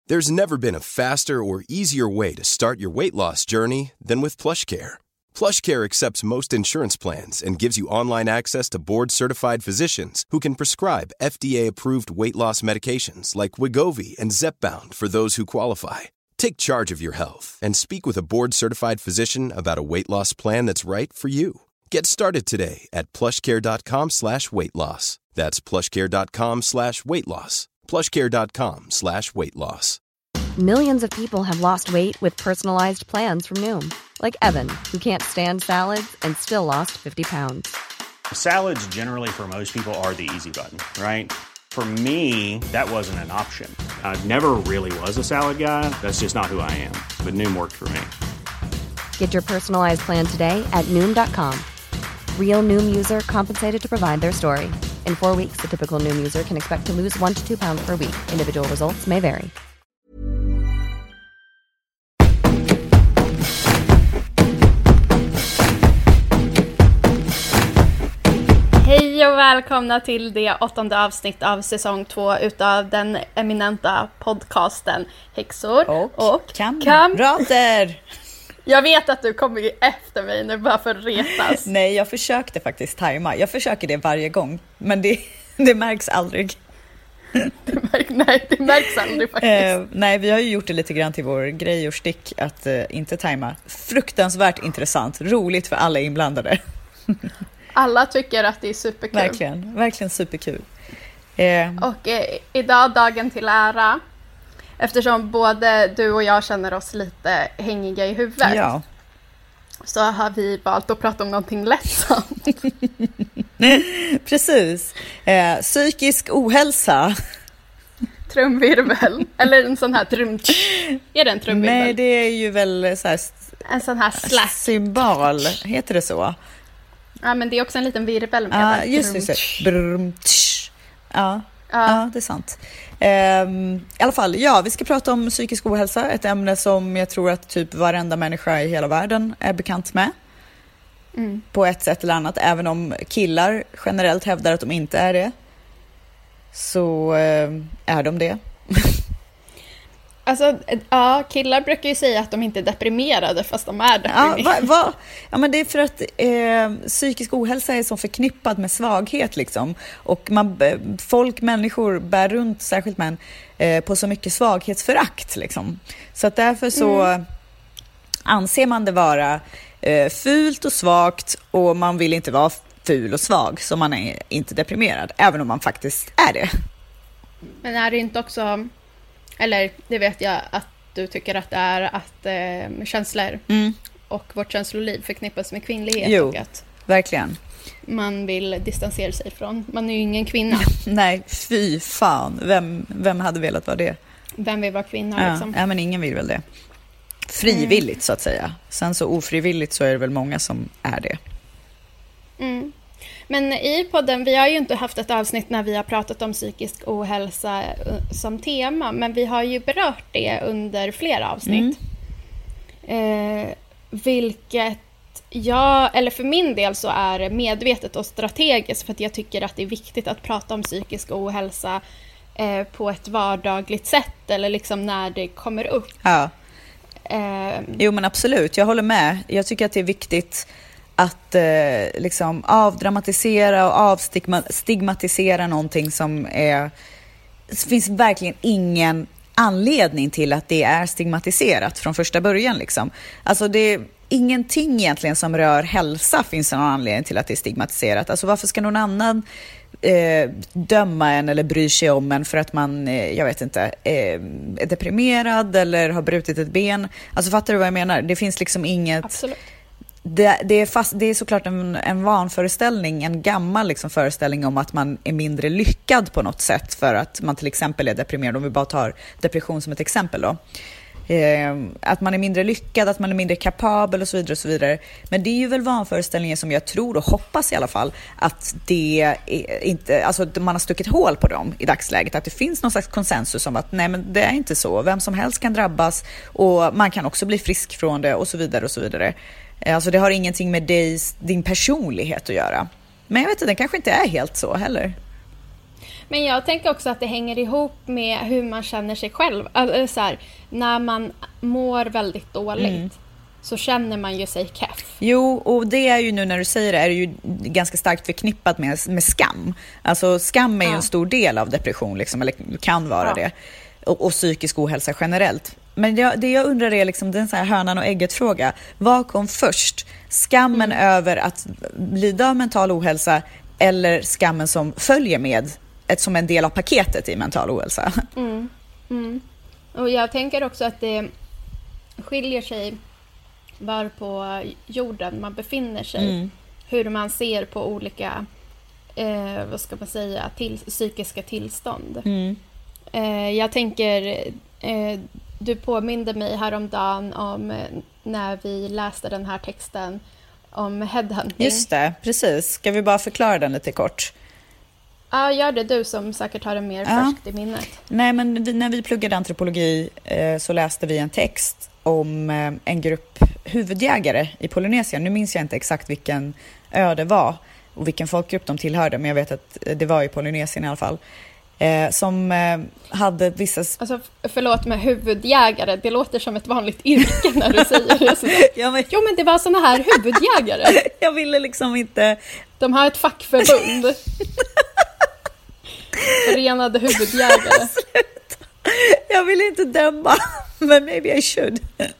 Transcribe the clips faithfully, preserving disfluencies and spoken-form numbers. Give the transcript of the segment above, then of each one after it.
There's never been a faster or easier way to start your weight loss journey than with PlushCare. PlushCare accepts most insurance plans and gives you online access to board-certified physicians who can prescribe F D A-approved weight loss medications like Wegovy and Zepbound for those who qualify. Take charge of your health and speak with a board-certified physician about a weight loss plan that's right for you. Get started today at plushcare.com slash weight loss. That's plushcare.com slash weight loss. plushcare.com slash weight loss. Millions of people have lost weight with personalized plans from Noom. Like Evan, who can't stand salads and still lost fifty pounds. Salads generally for most people are the easy button, right? For me, that wasn't an option. I never really was a salad guy. That's just not who I am. But Noom worked for me. Get your personalized plan today at Noom dot com. Real Noom user compensated to provide their story. In four weeks, the typical Noom user can expect to lose one to two pounds per week. Individual results may vary. Hej och välkomna till det åttonde avsnitt av säsong två utav den eminenta podcasten Häxor och, och kamrater. Jag vet att du kommer ju efter mig nu bara för att retas. Nej, jag försökte faktiskt tajma. Jag försöker det varje gång, men det, det märks aldrig. Det märk, nej, det märks aldrig faktiskt. Eh, nej, vi har ju gjort det lite grann till vår grej och stick att eh, inte tajma. Fruktansvärt intressant, roligt för alla inblandade. Alla tycker att det är superkul. Verkligen, verkligen superkul. Eh. Och eh, idag dagen till ära, eftersom både du och jag känner oss lite hängiga i huvudet, ja, så har vi valt att prata om någonting lättsamt. Precis. Eh, psykisk ohälsa. Trumvirvel. Eller en sån här trum... Är det en trumvirvel? Nej, det är ju väl så här... En sån här slack. Symbol, heter det så? Ja, men det är också en liten virvel med. Ja, just det. Brum, ja, ja. Ja, det är sant. Um, I alla fall, ja, vi ska prata om psykisk ohälsa. Ett ämne som jag tror att typ varenda människa i hela världen är bekant med. Mm. På ett sätt eller annat. Även om killar generellt hävdar att de inte är det, så uh, är de det. Alltså, ja, killar brukar ju säga att de inte är deprimerade fast de är deprimerade. Ja, va, va? Ja, men det är för att eh, psykisk ohälsa är så förknippad med svaghet liksom. Och man, folk, människor bär runt, särskilt män, eh, på så mycket svaghetsförakt liksom. Så att därför så mm. anser man det vara eh, fult och svagt, och man vill inte vara ful och svag, så man är inte deprimerad, även om man faktiskt är det. Men är det inte också... Eller det vet jag att du tycker att det är att eh, känslor mm. och vårt känsloliv förknippas med kvinnlighet. Jo, och att verkligen. Man vill distansera sig från. Man är ju ingen kvinna. Nej, fy fan. Vem, vem hade velat vara det? Vem vill vara kvinna? Ja, liksom? ja, men ingen vill väl det. Frivilligt mm. så att säga. Sen så ofrivilligt så är det väl många som är det. Mm. Men i podden, vi har ju inte haft ett avsnitt när vi har pratat om psykisk ohälsa som tema, men vi har ju berört det under flera avsnitt. Mm. Eh, vilket jag, eller för min del så är medvetet och strategiskt, för att jag tycker att det är viktigt att prata om psykisk ohälsa eh, på ett vardagligt sätt, eller liksom när det kommer upp. Ja. Eh, jo, men absolut, jag håller med. Jag tycker att det är viktigt att eh, liksom avdramatisera och avstigmatisera någonting som är... Det finns verkligen ingen anledning till att det är stigmatiserat från första början. Liksom. Alltså det är ingenting egentligen som rör hälsa finns det någon anledning till att det är stigmatiserat. Alltså varför ska någon annan eh, döma en eller bry sig om en för att man, eh, jag vet inte, eh, är deprimerad eller har brutit ett ben? Alltså fattar du vad jag menar? Det finns liksom inget... Absolut. Det, det, är fast, det är såklart en, en vanföreställning, en gammal liksom föreställning om att man är mindre lyckad på något sätt för att man till exempel är deprimerad. Om vi bara tar depression som ett exempel då. Eh, att man är mindre lyckad, att man är mindre kapabel och så vidare och så vidare. Men det är ju väl vanföreställningar som jag tror och hoppas i alla fall att det är inte, alltså man har stuckit hål på dem i dagsläget. Att det finns någon slags konsensus om att nej, men det är inte så. Vem som helst kan drabbas och man kan också bli frisk från det och så vidare och så vidare. Alltså det har ingenting med dig, din personlighet att göra. Men jag vet inte, det kanske inte är helt så heller. Men jag tänker också att det hänger ihop med hur man känner sig själv. Alltså, så här, när man mår väldigt dåligt mm. så känner man ju sig keff. Jo, och det är ju nu när du säger det är det ju ganska starkt förknippat med, med skam. Alltså skam är ju ja. en stor del av depression liksom, eller kan vara ja. det. Och, och psykisk ohälsa generellt. Men jag, det jag undrar är liksom den så här hönan och ägget fråga. Vad kom först? Skammen mm. över att lida av mental ohälsa eller skammen som följer med ett, som en del av paketet i mental ohälsa? Mm. Mm. Och jag tänker också att det skiljer sig var på jorden man befinner sig. Mm. Hur man ser på olika eh, vad ska man säga, till, psykiska tillstånd. Mm. Eh, jag tänker eh, du påminde mig häromdagen om eh, när vi läste den här texten om headhunting. Just det, precis. Ska vi bara förklara den lite kort? Ja, gör det du som säkert har det mer ja. färskt i minnet. Nej, men vi, när vi pluggade antropologi eh, så läste vi en text om eh, en grupp huvudjägare i Polynesien. Nu minns jag inte exakt vilken ö det var och vilken folkgrupp de tillhörde, men jag vet att det var i Polynesien i alla fall. Eh, som eh, hade vissa... Alltså förlåt med huvudjägare, det låter som ett vanligt yrke när du säger det. Så ja, men... Jo men det var såna här huvudjägare. Jag ville liksom inte... De har ett fackförbund. Förenade huvudjägare. Sluta. Jag vill inte döma, men maybe I should.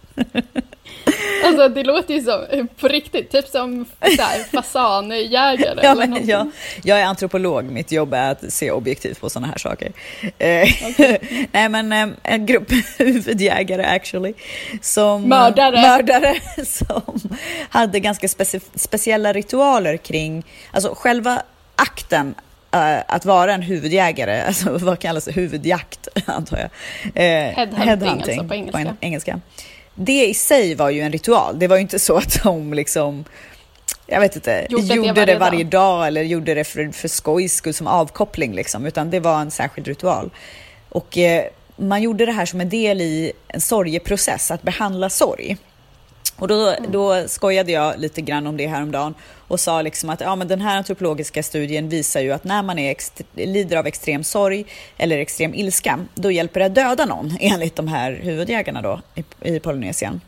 Alltså det låter ju som på riktigt, typ som där, fasanjägare ja, eller någonting. jag, jag är antropolog, mitt jobb är att se objektivt på såna här saker. Okay. Nej men en grupp huvudjägare actually som mördare. mördare som hade ganska speci- speciella ritualer kring, alltså själva akten uh, att vara en huvudjägare, alltså vad kallas det, huvudjakt antar jag. Uh, headhunting, headhunting alltså på engelska. På en, engelska. Det i sig var ju en ritual. Det var ju inte så att de liksom, jag vet inte, gjorde, gjorde det, varje, det varje dag. dag eller gjorde det för, för skojs skull som avkoppling liksom, utan det var en särskild ritual. Och eh, man gjorde det här som en del i en sorgeprocess, att behandla sorg. Och då, mm. då skojade jag lite grann om det häromdagen och sa liksom att ja, men den här antropologiska studien visar ju att när man är ext- lider av extrem sorg eller extrem ilska, då hjälper det att döda någon enligt de här huvudjägarna då i, i Polynesien.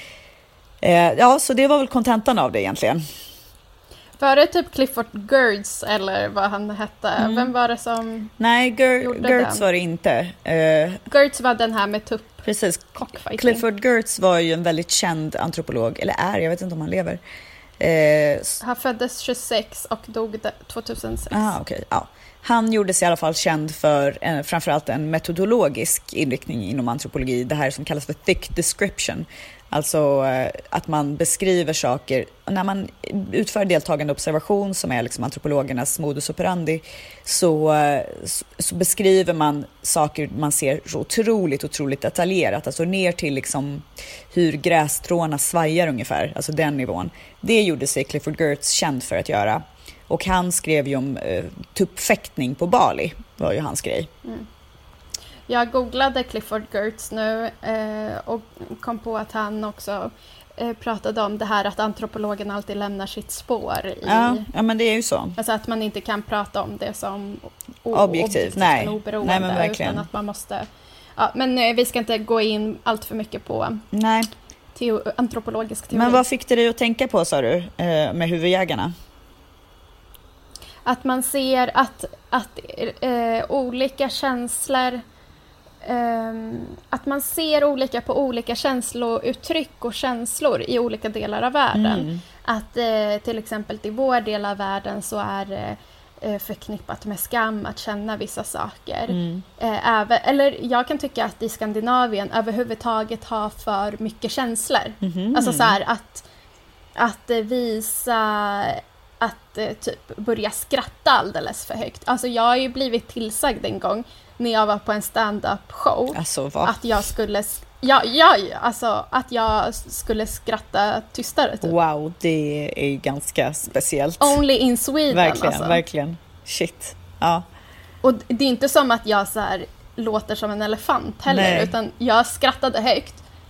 Eh, ja, så det var väl kontentan av det egentligen. Var det typ Clifford Geertz eller vad han hette? Mm. Vem var det som Nej, Ger- Geertz var det inte. Uh, Geertz var den här med tupp. Precis. Clifford Geertz var ju en väldigt känd antropolog, eller är, jag vet inte om han lever. Uh, han föddes tjugosex och dog tjugohundrasex. Ah, okay. Ja. Han gjorde sig i alla fall känd för en, framförallt en metodologisk inriktning inom antropologi, det här som kallas för thick description. Alltså att man beskriver saker, när man utför deltagande observation som är liksom antropologernas modus operandi, så, så beskriver man saker man ser så otroligt, otroligt detaljerat, alltså ner till liksom hur grässtråna svajar ungefär, alltså den nivån. Det gjorde sig Clifford Geertz känd för att göra. Och han skrev ju om eh, tuppfäktning på Bali, var ju hans grej. Mm. Jag googlade Clifford Geertz nu eh, och kom på att han också eh, pratade om det här att antropologen alltid lämnar sitt spår i... Ja, ja men det är ju så. Alltså att man inte kan prata om det som o- objektivt, nej. oberoende. Nej, men verkligen. Utan att man måste... Ja, men eh, vi ska inte gå in allt för mycket på nej. Teo- antropologisk teori. Men vad fick det dig att tänka på, sa du, eh, med huvudjägarna? Att man ser att, att eh, olika känslor... Um, att man ser olika på olika känslouttryck och känslor i olika delar av världen. Mm. Att eh, till exempel i vår del av världen så är det eh, förknippat med skam att känna vissa saker. Mm. Eh, även, eller jag kan tycka att i Skandinavien överhuvudtaget har för mycket känslor. Mm. Alltså så här att, att visa... att eh, typ börja skratta alldeles för högt. Alltså jag har ju blivit tillsagd en gång när jag var på en stand-up show alltså, att jag skulle ja, ja, alltså att jag skulle skratta tystare typ. Wow, det är ju ganska speciellt. Only in Sweden. Verkligen, alltså. verkligen. Shit. Ja. Och det är inte som att jag så här låter som en elefant heller. Nej. Utan jag skrattade högt.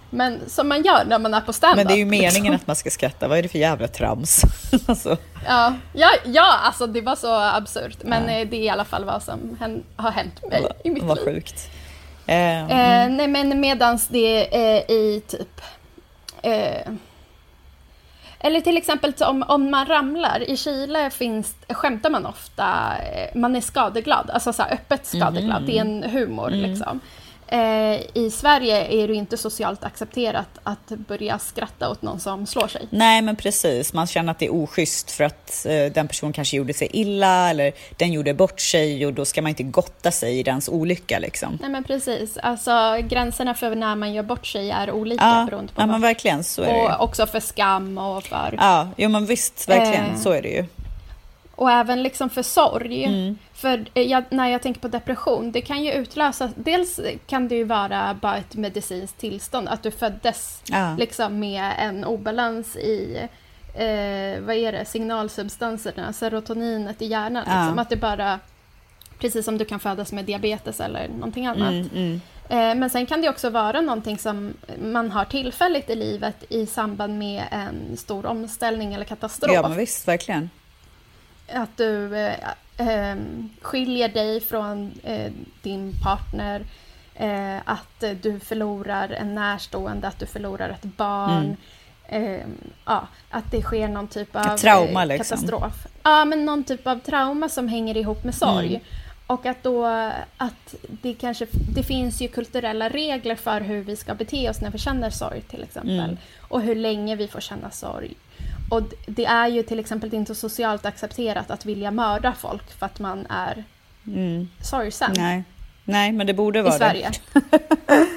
Men som man gör när man är på stand-up. Men det är ju meningen liksom. Att man ska skratta. Vad är det för jävla trams? Alltså. Ja, ja, ja, alltså det var så absurt. Men ja. Det är i alla fall vad som hän, har hänt mig Va, i mitt vad liv. Vad sjukt. Eh, eh, mm. Nej, men medans det är i typ... Eh, eller till exempel om, om man ramlar. I Chile finns, skämtar man ofta, man är skadeglad. Alltså så här, öppet skadeglad. Mm. Det är en humor mm. liksom. Eh, I Sverige är det inte socialt accepterat att börja skratta åt någon som slår sig. Nej, men precis. Man känner att det är oschysst för att eh, den personen kanske gjorde sig illa eller den gjorde bort sig och då ska man inte gotta sig i dens olycka liksom. Nej, men precis. Alltså gränserna för när man gör bort sig är olika ja, beroende på ja, vad. men verkligen så är det. Och också för skam och för... Ja, jo, men visst, verkligen eh, så är det ju. Och även liksom för sorg. Mm. För jag, när jag tänker på depression, det kan ju utlösa... Dels kan det ju vara bara ett medicinskt tillstånd. Att du föddes ja. liksom med en obalans i eh, vad är det, signalsubstanserna, serotoninet i hjärnan. Ja. Liksom. Att det bara... Precis som du kan födas med diabetes eller någonting annat. Mm, mm. Eh, men sen kan det också vara någonting som man har tillfälligt i livet i samband med en stor omställning eller katastrof. Ja, men visst, verkligen. Att du eh, eh, skiljer dig från eh, din partner, eh, att du förlorar en närstående, att du förlorar ett barn, mm. eh, ja, att det sker någon typ av trauma, eh, liksom. katastrof. Ja, men någon typ av trauma som hänger ihop med sorg. Mm. Och att då, att det kanske, det finns ju kulturella regler för hur vi ska bete oss när vi känner sorg till exempel. Mm. Och hur länge vi får känna sorg. Och det är ju till exempel inte socialt accepterat att vilja mörda folk för att man är mm. sorgsen. Nej. Nej, men det borde vara i Sverige. Det.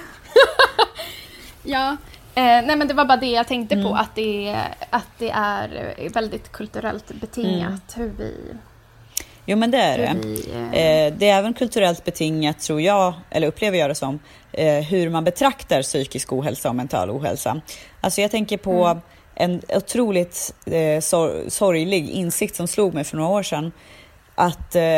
Ja, eh, nej men det var bara det jag tänkte mm. på, att det, att det är väldigt kulturellt betingat mm. hur vi... Jo, men det är det. Vi, eh... Det är även kulturellt betingat, tror jag, eller upplever jag det som, eh, hur man betraktar psykisk ohälsa och mental ohälsa. Alltså jag tänker på mm. en otroligt eh, sor- sorglig insikt som slog mig för några år sedan. Att, eh,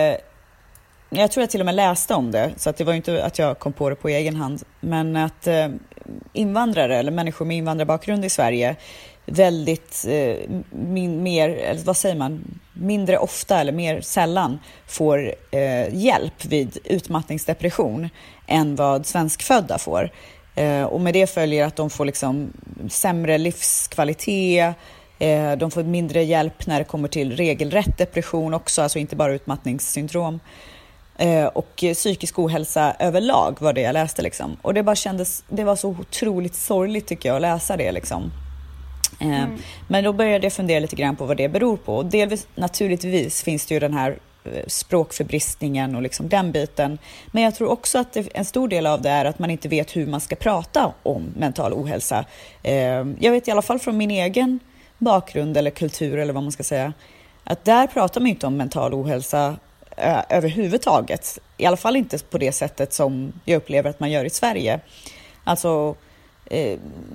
jag tror jag till och med läste om det, så att det var inte att jag kom på det på egen hand. Men att eh, invandrare eller människor med invandrarbakgrund i Sverige väldigt eh, min, mer, eller vad säger man, mindre ofta eller mer sällan får eh, hjälp vid utmattningsdepression än vad svenskfödda får. Eh, och med det följer att de får liksom sämre livskvalitet, eh, de får mindre hjälp när det kommer till regelrätt depression också, alltså inte bara utmattningssyndrom. Eh, och psykisk ohälsa överlag var det jag läste liksom. Och det bara kändes, det var så otroligt sorgligt tycker jag att läsa det liksom. Mm. Men då började jag fundera lite grann på vad det beror på. Och delvis, naturligtvis finns det ju den här språkförbristningen och liksom den biten. Men jag tror också att det, en stor del av det är att man inte vet hur man ska prata om mental ohälsa. Jag vet i alla fall från min egen bakgrund eller kultur eller vad man ska säga, att där pratar man inte om mental ohälsa överhuvudtaget. I alla fall inte på det sättet som jag upplever att man gör i Sverige. Alltså... Eh,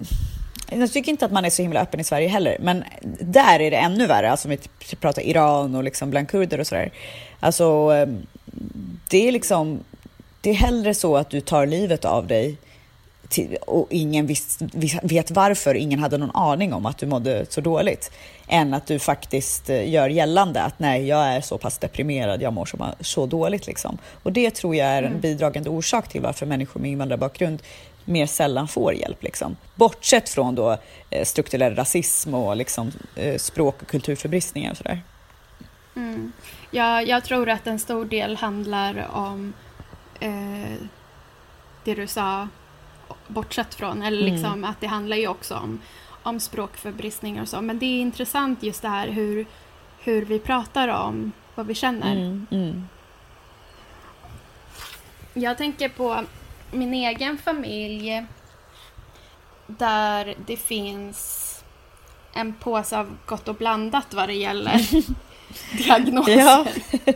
Jag tycker inte att man är så himla öppen i Sverige heller. Men där är det ännu värre. Alltså vi pratar Iran och liksom bland kurder och sådär. Alltså det är liksom... Det är hellre så att du tar livet av dig. Till, och ingen vis, vet varför. Ingen hade någon aning om att du mådde så dåligt. Än att du faktiskt gör gällande att nej, jag är så pass deprimerad. Jag mår så, så dåligt liksom. Och det tror jag är en bidragande orsak till varför människor med invandrarbakgrund mer sällan får hjälp liksom. Bortsett från då eh, strukturell rasism och liksom eh, språk- och kulturförbristningar och sådär. Mm. Ja, jag tror att en stor del handlar om eh, det du sa bortsett från, eller liksom mm. att det handlar ju också om, om språkförbristningar och så. Men det är intressant just det här hur, hur vi pratar om vad vi känner. Mm, mm. Jag tänker på min egen familj där det finns en påse av gott och blandat vad det gäller diagnoser. Ja.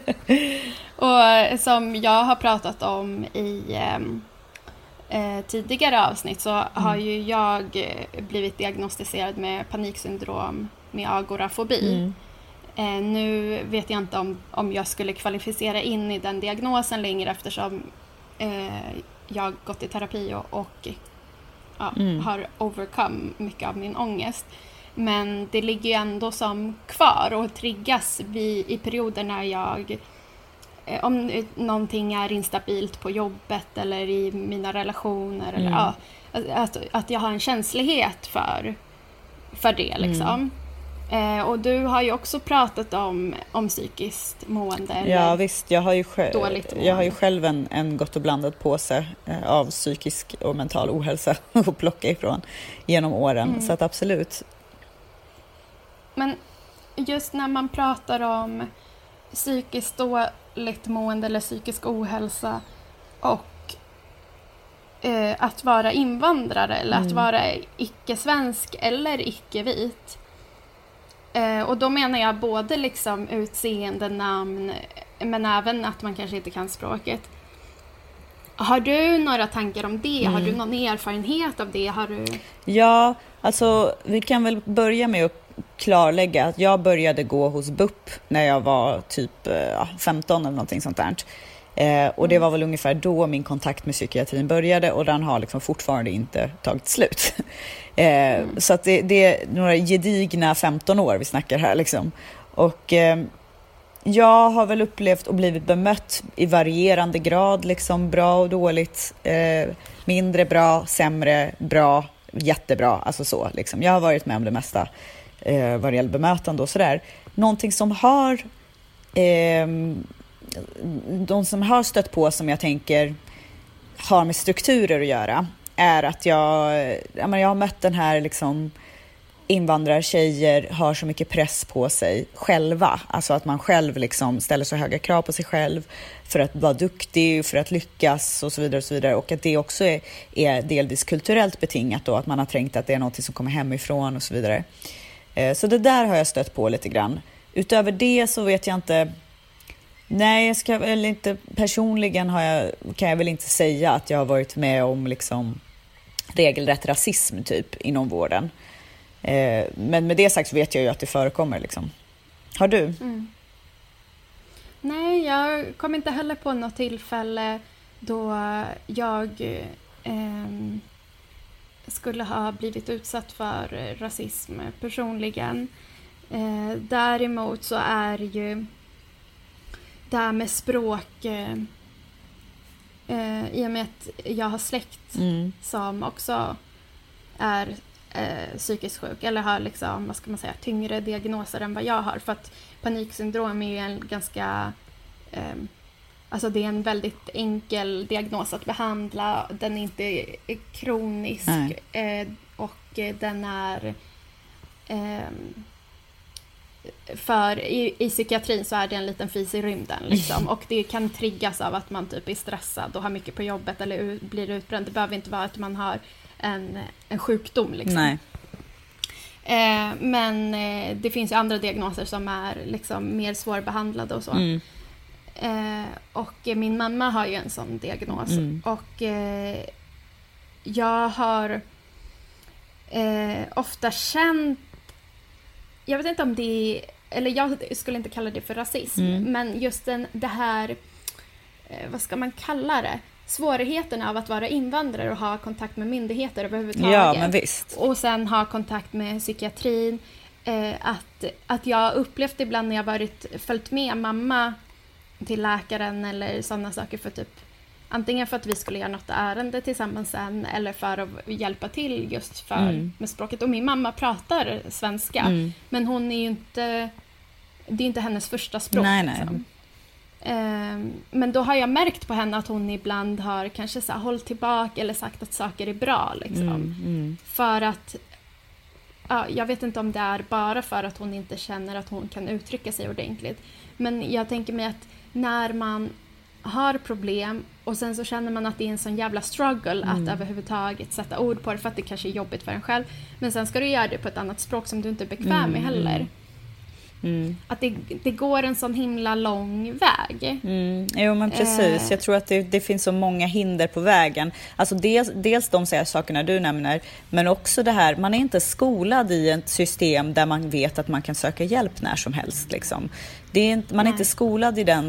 Och som jag har pratat om i eh, tidigare avsnitt så mm. har ju jag blivit diagnostiserad med paniksyndrom med agorafobi. Mm. Eh, nu vet jag inte om, om jag skulle kvalificera in i den diagnosen längre eftersom eh, jag har gått i terapi och, och ja, mm. har overcome mycket av min ångest. Men det ligger ju ändå som kvar och triggas vid, i perioder när jag, eh, om någonting är instabilt på jobbet eller i mina relationer, mm. eller, ja, att, att jag har en känslighet för, för det liksom. Mm. Eh, och du har ju också pratat om, om psykiskt mående. Eller ja visst, jag har ju själv, dåligt mående. Jag har ju själv en, en gott och blandat påse eh, av psykisk och mental ohälsa att plocka ifrån genom åren, mm. så att absolut. Men just när man pratar om psykiskt dåligt mående eller psykisk ohälsa och eh, att vara invandrare eller mm. att vara icke-svensk eller icke-vit. Eh, och då menar jag både liksom utseende, namn, men även att man kanske inte kan språket. Har du några tankar om det? Mm. Har du någon erfarenhet av det? Har du... Ja, alltså vi kan väl börja med att klarlägga att jag började gå hos B U P när jag var typ ja, femton eller någonting sånt där. Eh, och det var väl ungefär då min kontakt med psykiatrin började, och den har liksom fortfarande inte tagit slut. eh, mm. Så att det, det är några gedigna femton år vi snackar här liksom. Och eh, jag har väl upplevt och blivit bemött i varierande grad, liksom bra och dåligt, eh, mindre bra, sämre, bra, jättebra, alltså så liksom. Jag har varit med om det mesta eh, vad det gäller bemötande och sådär. Någonting som har eh, de som har stött på, som jag tänker har med strukturer att göra, är att jag, jag, menar, jag har mött den här liksom, invandrartjejer har så mycket press på sig själva, alltså att man själv liksom ställer så höga krav på sig själv för att vara duktig, för att lyckas och så vidare och så vidare, och att det också är, är delvis kulturellt betingat då, att man har tänkt att det är något som kommer hemifrån och så vidare. Så det där har jag stött på lite grann. Utöver det så vet jag inte. Nej, jag ska väl inte, personligen har jag, kan jag väl inte säga att jag har varit med om liksom regelrätt rasism typ inom vården. Eh, men med det sagt så vet jag ju att det förekommer liksom. Har du? Mm. Nej, jag kom inte heller på något tillfälle då jag eh, skulle ha blivit utsatt för rasism personligen. Eh, däremot så är ju det här med språk, eh, eh, i och med att jag har släkt mm. som också är eh, psykiskt sjuk, eller har liksom, vad ska man säga, tyngre diagnoser än vad jag har, för att paniksyndrom är ju en ganska eh, alltså det är en väldigt enkel diagnos att behandla, den är inte kronisk eh, och den är eh, för i, i psykiatrin så är det en liten fis i rymden liksom. Och det kan triggas av att man typ är stressad och har mycket på jobbet eller u- blir utbränd. Det behöver inte vara att man har en, en sjukdom liksom. Nej. Eh, men eh, det finns ju andra diagnoser som är liksom mer svårbehandlade och så. Mm. Eh, och eh, min mamma har ju en sån diagnos. Mm. Och eh, jag har eh, ofta känt, jag vet inte om det, eller jag skulle inte kalla det för rasism, mm. men just den, det här, eh, vad ska man kalla det? Svårigheten av att vara invandrare och ha kontakt med myndigheter överhuvudtaget. Ja, men visst. Och sen ha kontakt med psykiatrin. Eh, att, att jag upplevt ibland när jag varit, följt med mamma till läkaren eller sådana saker för typ, antingen för att vi skulle göra något ärende tillsammans sen eller för att hjälpa till just för mm. med språket. Och min mamma pratar svenska, mm. men hon är ju inte, det är inte hennes första språk. Nej, nej. Liksom. Um, men då har jag märkt på henne att hon ibland har kanske så här, hållit tillbaka eller sagt att saker är bra liksom. Mm, mm. För att ja, jag vet inte om det är bara för att hon inte känner att hon kan uttrycka sig ordentligt. Men jag tänker mig att när man har problem och sen så känner man att det är en sån jävla struggle mm. att överhuvudtaget sätta ord på det, för att det kanske är jobbigt för en själv. Men sen ska du göra det på ett annat språk som du inte är bekväm mm. med heller. Mm. Att det, det går en sån himla lång väg. Mm. Jo, men precis. Eh. Jag tror att det, det finns så många hinder på vägen. Alltså dels, dels de säger sakerna du nämner, men också det här, man är inte skolad i ett system där man vet att man kan söka hjälp när som helst. Liksom. Det är inte, man är inte skolad i den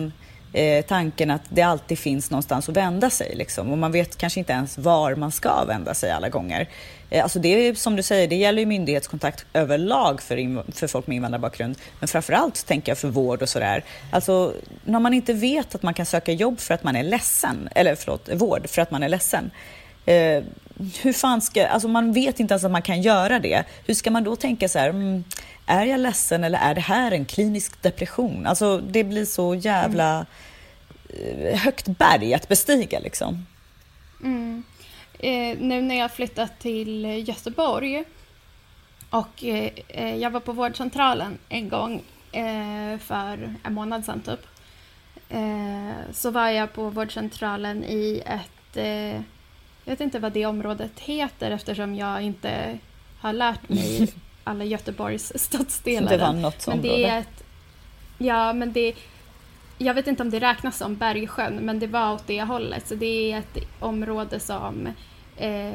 eh, tanken att det alltid finns någonstans att vända sig liksom. Och man vet kanske inte ens var man ska vända sig alla gånger. Eh, alltså det är som du säger, det gäller ju myndighetskontakt överlag för, inv- för folk med invandrarbakgrund. Men framförallt tänker jag för vård och sådär. Alltså när man inte vet att man kan söka jobb för att man är ledsen, eller förlåt, vård för att man är ledsen. Eh, hur fan ska, alltså man vet inte ens att man kan göra det. Hur ska man då tänka så här, mm, är jag ledsen eller är det här en klinisk depression? Alltså det blir så jävla mm. högt berg att bestiga liksom. Mm. Eh, nu när jag flyttat till Göteborg och eh, jag var på vårdcentralen en gång eh, för en månad sedan typ. Eh, så var jag på vårdcentralen i ett eh, jag vet inte vad det området heter eftersom jag inte har lärt mig alla Göteborgs stadsdelar. Det var något men område. det är ett, ja, men det jag vet inte om det räknas som Bergsjön, men det var åt det hållet. Så det är ett område som eh,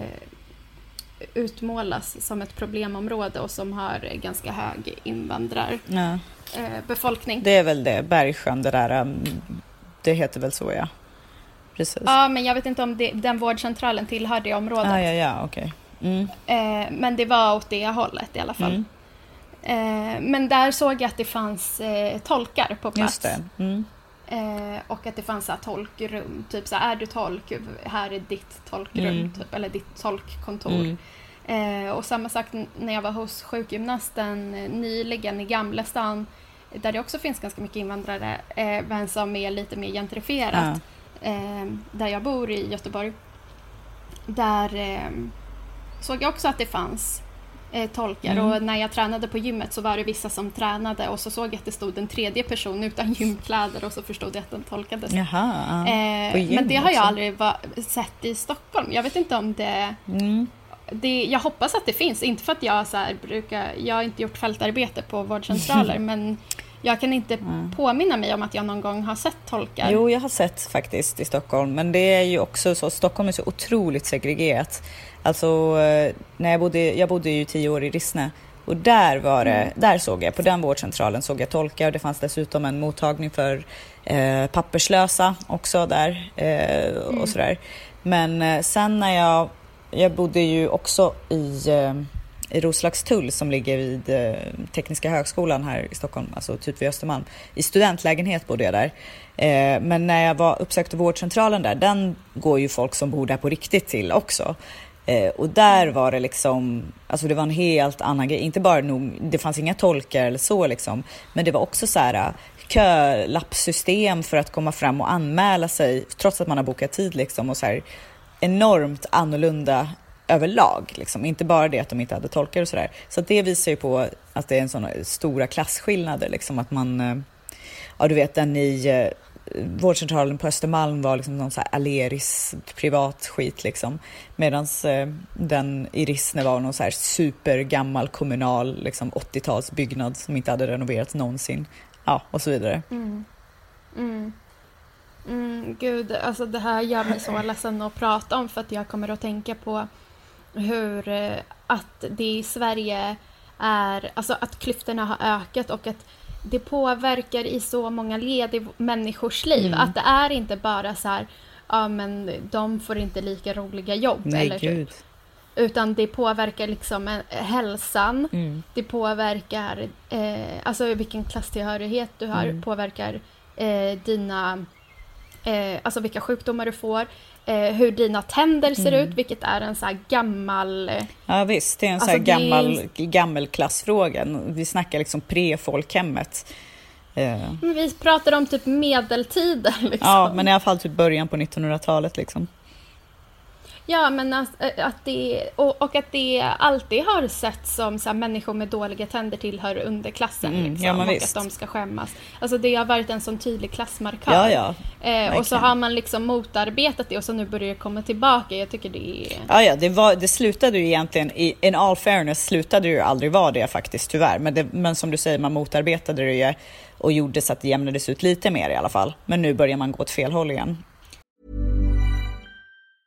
utmålas som ett problemområde och som har ganska hög invandrarbefolkning. Ja. Eh, det är väl det, Bergsjön, det där, um, det heter väl så, ja. Precis. Ja, men jag vet inte om det, den vårdcentralen tillhör det området. Ah, ja, ja, okej. Okay. Mm. Eh, men det var åt det hållet i alla fall. Mm. Eh, men där såg jag att det fanns eh, tolkar på plats. Just det. Mm. Eh, och att det fanns så här, tolkrum. Typ så här, är du tolk? Här är ditt tolkrum. Mm. Typ, eller ditt tolkkontor. Mm. Eh, och samma sak när jag var hos sjukgymnasten eh, nyligen i Gamlestan. Där det också finns ganska mycket invandrare. Eh, men som är lite mer gentrifierat. Ja. Eh, där jag bor i Göteborg. Där eh, såg jag också att det fanns eh, tolkar. Mm. Och när jag tränade på gymmet så var det vissa som tränade. Och så såg jag att det stod en tredje person utan gymkläder. Och så förstod jag att den tolkades. Jaha, eh, men det har jag aldrig va- sett i Stockholm. Jag vet inte om det... Mm. det jag hoppas att det finns. Inte för att jag så här brukar... Jag har inte gjort fältarbete på vårdcentraler. Men... Jag kan inte mm. påminna mig om att jag någon gång har sett tolkar. Jo, jag har sett faktiskt i Stockholm. Men det är ju också så, Stockholm är så otroligt segregerat. Alltså, när jag bodde, jag bodde ju tio år i Rissne. Och där var det, mm. där såg jag, på den vårdcentralen såg jag tolkar. Och det fanns dessutom en mottagning för eh, papperslösa också där. Eh, mm. Och sådär. Men eh, sen när jag, jag bodde ju också i... Eh, i Roslagstull som ligger vid eh, Tekniska högskolan här i Stockholm, alltså typ vid Östermalm. I studentlägenhet bodde jag där. Eh, men när jag var uppsökte vårdcentralen där, den går ju folk som bor där på riktigt till också. Eh, och där var det liksom, alltså det var en helt annan grej. Inte bara nog, det fanns inga tolkar eller så liksom, men det var också så här kölappsystem för att komma fram och anmäla sig trots att man har bokat tid liksom, och så här enormt annorlunda överlag, liksom. Inte bara det att de inte hade tolkar och sådär. Så att det visar ju på att det är en sån stora klasskillnader, liksom, att man, ja du vet, den i eh, vårdcentralen på Östermalm var liksom någon så här Aleris privat skit liksom, medans eh, den i Rissne var någon så här supergammal kommunal liksom åttiotalsbyggnad som inte hade renoverats någonsin, ja, och så vidare. Mm. Mm. Mm, gud, alltså det här gör mig så ledsen att prata om, för att jag kommer att tänka på hur eh, att det i Sverige är, alltså att klyftorna har ökat och att det påverkar i så många led i människors liv. Mm. Att det är inte bara så här, ja men de får inte lika roliga jobb. Nej, eller gud. Typ. Utan det påverkar liksom eh, hälsan. Mm. Det påverkar eh, alltså vilken klasstillhörighet du har, mm. påverkar eh, dina eh, alltså vilka sjukdomar du får. Eh, hur dina tänder ser mm. ut, vilket är en så här gammal... Eh, ja visst, det är en alltså så här gammal, är... gammal klassfråga. Vi snackar liksom pre-folkhemmet. Eh. Vi pratar om typ medeltiden. Liksom. Ja, men i alla fall typ början på nittonhundratalet liksom. Ja, men att, att det, och, och att det alltid har sett som så här, människor med dåliga tänder tillhör underklassen. Mm, liksom, ja, men och visst. att de ska skämmas. Alltså det har varit en sån tydlig klassmarkör. Ja, ja. Eh, och så har man liksom motarbetat det och så nu börjar det komma tillbaka. Jag tycker det är... Ja, ja, det, var, det slutade ju egentligen, i in all fairness slutade ju aldrig vara det faktiskt, tyvärr. Men, det, men som du säger, man motarbetade det ju och gjorde så att det jämnades ut lite mer i alla fall. Men nu börjar man gå åt fel håll igen.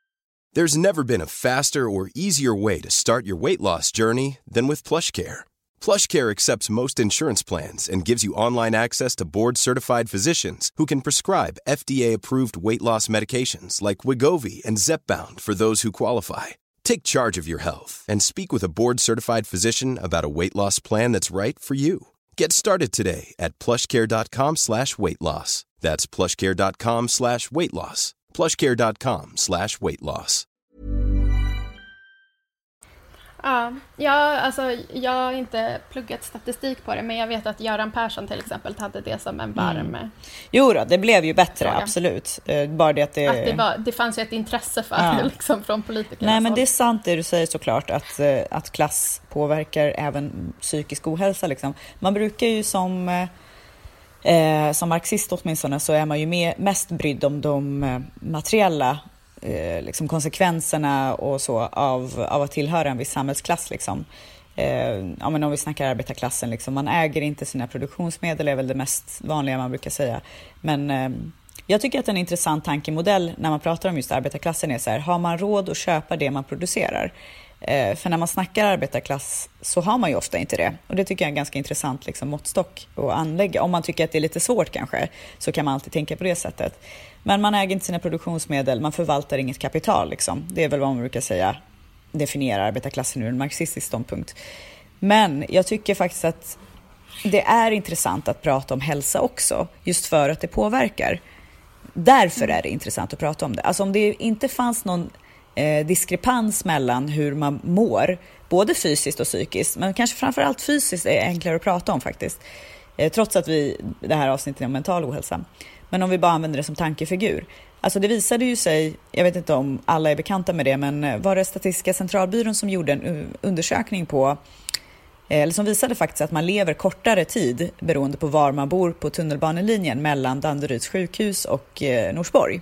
There's never been a faster or easier way to start your weight loss journey than with PlushCare. PlushCare accepts most insurance plans and gives you online access to board-certified physicians who can prescribe F D A-approved weight loss medications like Wegovy and Zepbound for those who qualify. Take charge of your health and speak with a board-certified physician about a weight loss plan that's right for you. Get started today at plushcare.com slash weight loss. That's plushcare.com slash weight loss. plushcare.com slash weight loss. Ja, ja, alltså jag har inte pluggat statistik på det, men jag vet att Göran Persson till exempel hade det som en varm... Mm. Jo då, det blev ju bättre, fråga. Absolut. Bara det att det... Att det, var, det fanns ju ett intresse för ja. det liksom, från politiker. Nej, men det är sant det du säger såklart, att, att klass påverkar även psykisk ohälsa. Liksom. Man brukar ju som... Eh, som marxist åtminstone så är man ju med, mest brydd om de eh, materiella eh, liksom konsekvenserna och så av, av att tillhöra en viss samhällsklass. Liksom. Eh, ja, men om vi snackar arbetarklassen, liksom, man äger inte sina produktionsmedel är väl det mest vanliga man brukar säga. Men eh, jag tycker att en intressant tankemodell när man pratar om just arbetarklassen är så här, har man råd att köpa det man producerar? Eh, för när man snackar arbetarklass så har man ju ofta inte det. Och det tycker jag är en ganska intressant liksom, måttstock att anlägga. Om man tycker att det är lite svårt kanske så kan man alltid tänka på det sättet. Men man äger inte sina produktionsmedel, man förvaltar inget kapital. Liksom. Det är väl vad man brukar säga definierar arbetarklassen ur en marxistisk ståndpunkt. Men jag tycker faktiskt att det är intressant att prata om hälsa också. Just för att det påverkar. Därför är det intressant att prata om det. Alltså om det inte fanns någon Eh, diskrepans mellan hur man mår, både fysiskt och psykiskt, men kanske framförallt fysiskt är enklare att prata om faktiskt, eh, trots att vi, det här avsnittet är om mental ohälsa, men om vi bara använder det som tankefigur. Alltså det visade ju sig, jag vet inte om alla är bekanta med det, men var det Statistiska centralbyrån som gjorde en undersökning på, eh, eller som visade faktiskt att man lever kortare tid beroende på var man bor på tunnelbanelinjen mellan Danderyds sjukhus och eh, Norsborg.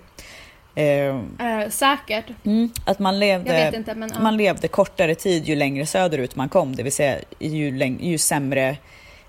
Eh, uh, säkert. Mm, att man levde, inte, men, uh. man levde kortare tid ju längre söderut man kom. Det vill säga ju, läng- ju sämre,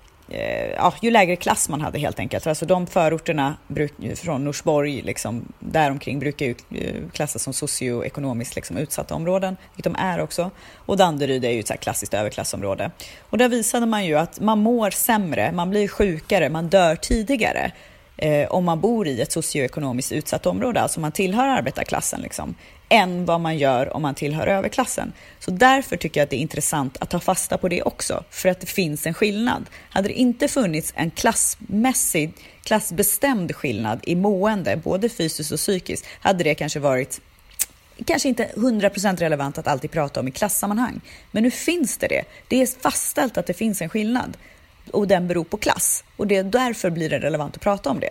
eh, ja, ju lägre klass man hade helt enkelt. Alltså de förorterna bruk, från Norsborg, liksom, däromkring brukar ju klassas som socioekonomiskt liksom, utsatta områden. Vilket de är också. Och Danderyd är ju ett så här klassiskt överklassområde. Och där visade man ju att man mår sämre, man blir sjukare, man dör tidigare. Eh, om man bor i ett socioekonomiskt utsatt område, alltså man tillhör arbetarklassen liksom, än vad man gör om man tillhör överklassen. Så därför tycker jag att det är intressant att ta fasta på det också, för att det finns en skillnad. Hade det inte funnits en klassmässig, klassbestämd skillnad i mående, både fysiskt och psykiskt, hade det kanske varit kanske inte hundra procent relevant att alltid prata om i klassammanhang. Men nu finns det det. Det är fastställt att det finns en skillnad. Och den beror på klass. Och det, därför blir det relevant att prata om det.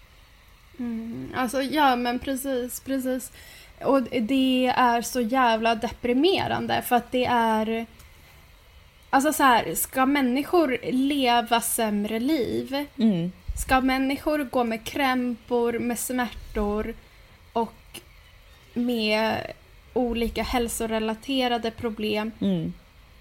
Mm, alltså ja, men precis, precis. Och det är så jävla deprimerande. För att det är... Alltså så här, ska människor leva sämre liv? Mm. Ska människor gå med krämpor, med smärtor och med olika hälsorelaterade problem mm.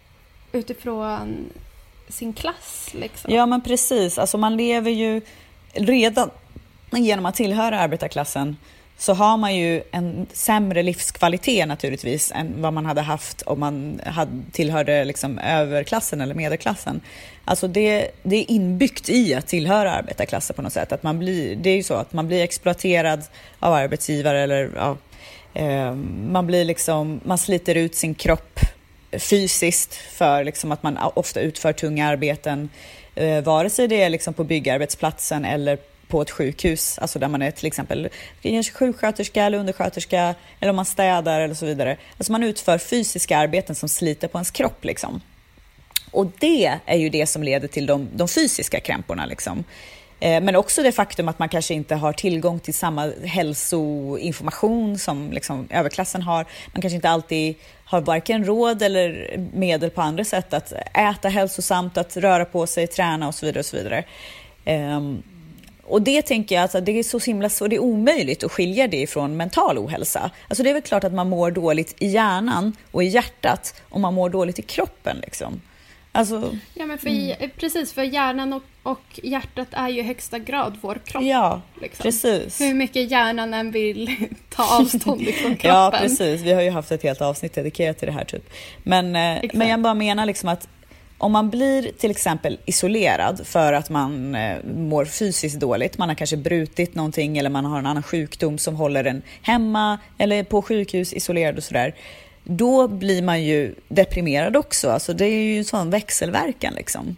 utifrån sin klass liksom? Ja, men precis. Alltså man lever ju redan genom att tillhöra arbetarklassen, så har man ju en sämre livskvalitet naturligtvis än vad man hade haft om man hade tillhörde liksom överklassen eller medelklassen. Alltså det, det är inbyggt i att tillhöra arbetarklassen på något sätt. Att man blir, det är ju så att man blir exploaterad av arbetsgivare, eller ja, eh, man blir liksom, man sliter ut sin kropp fysiskt för liksom att man ofta utför tunga arbeten, eh, vare sig det är liksom på byggarbetsplatsen eller på ett sjukhus, alltså där man är till exempel sjuksköterska eller undersköterska, eller om man städar eller så vidare. Alltså man utför fysiska arbeten som sliter på ens kropp liksom. Och det är ju det som leder till de, de fysiska krämporna liksom. Eh, men också det faktum att man kanske inte har tillgång till samma hälsoinformation som liksom överklassen har. Man kanske inte alltid har varken råd eller medel på andra sätt att äta hälsosamt, att röra på sig, träna och så vidare och så vidare. Eh, Och det tänker jag att det är så himla så det är omöjligt att skilja det ifrån mental ohälsa. Alltså det är väl klart att man mår dåligt i hjärnan och i hjärtat, och man mår dåligt i kroppen liksom. Alltså, ja, men för, mm. precis, för hjärnan och, och hjärtat är ju i högsta grad vår kropp. Ja, liksom. Precis. Hur mycket hjärnan än vill ta avstånd från kroppen. Ja, precis. Vi har ju haft ett helt avsnitt dedikerat till det här typ. Men, men jag bara menar liksom att om man blir till exempel isolerad för att man eh, mår fysiskt dåligt, man har kanske brutit någonting eller man har en annan sjukdom som håller en hemma eller på sjukhus isolerad och sådär, då blir man ju deprimerad också. Alltså det är ju en sån växelverkan liksom.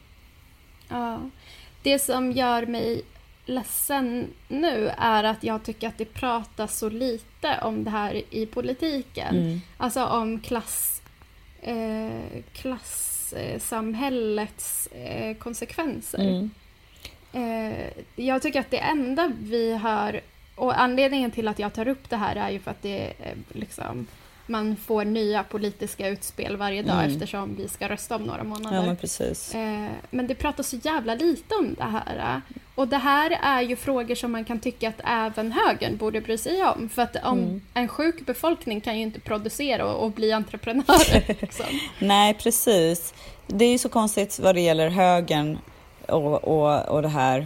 Ja, det som gör mig ledsen nu är att jag tycker att det pratas så lite om det här i politiken. Mm. Alltså om klass, eh, klassamhällets eh, konsekvenser. Mm. Eh, jag tycker att det enda vi hör, och anledningen till att jag tar upp det här är ju för att det eh, liksom, man får nya politiska utspel varje dag mm. eftersom vi ska rösta om några månader. Ja, men precis. Eh, men det pratas så jävla lite om det här. Och det här är ju frågor som man kan tycka att även högern borde bry sig om. För att om mm. en sjuk befolkning kan ju inte producera och, och bli entreprenörer. Liksom. Nej, precis. Det är ju så konstigt vad det gäller högern och, och, och det här.